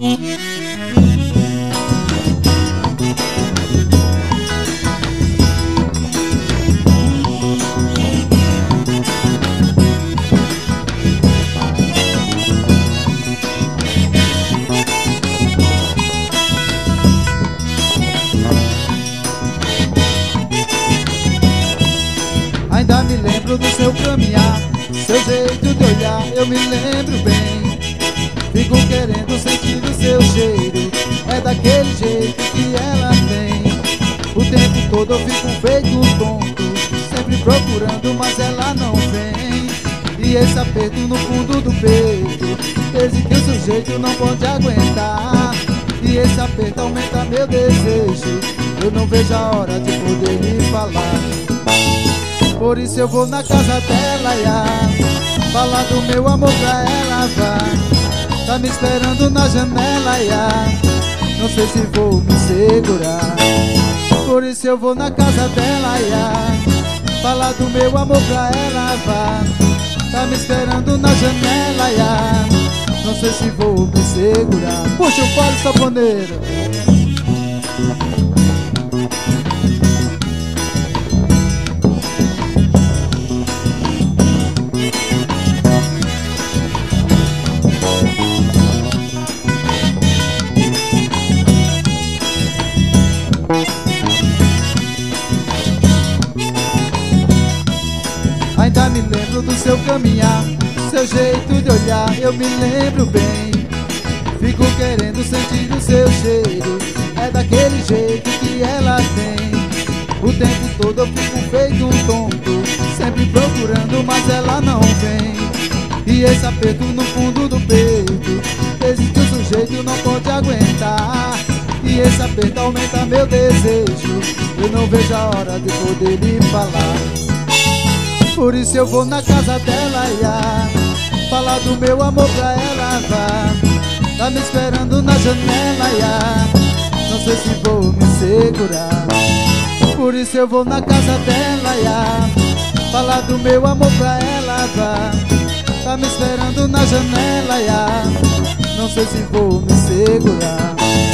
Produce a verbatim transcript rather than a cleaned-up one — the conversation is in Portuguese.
Ainda me lembro do seu caminhar, seu jeito de olhar, eu me lembro bem. Fico querendo sentir o seu cheiro, é daquele jeito que ela tem. O tempo todo eu fico feito um tonto, sempre procurando, mas ela não vem. E esse aperto no fundo do peito, desde que o sujeito não pode aguentar. E esse aperto aumenta meu desejo, eu não vejo a hora de poder lhe falar. Por isso eu vou na casa dela, ia falar do meu amor pra ela, vá. Tá me esperando na janela, ia não sei se vou me segurar. Por isso eu vou na casa dela, ia falar do meu amor pra ela, vá. Tá me esperando na janela, ia não sei se vou me segurar. Puxa o palo, sanfoneiro. Ainda me lembro do seu caminhar, seu jeito de olhar, eu me lembro bem. Fico querendo sentir o seu cheiro, é daquele jeito que ela tem. O tempo todo eu fico feito um tonto, sempre procurando, mas ela não vem. E esse aperto no fundo do peito, desde que o sujeito não pode aguentar. E esse aperto aumenta meu desejo, eu não vejo a hora de poder lhe falar. Por isso eu vou na casa dela, ia falar do meu amor pra ela, vá. Tá me esperando na janela, ia não sei se vou me segurar. Por isso eu vou na casa dela, ia falar do meu amor pra ela, vá. Tá me esperando na janela, ia não sei se vou me segurar.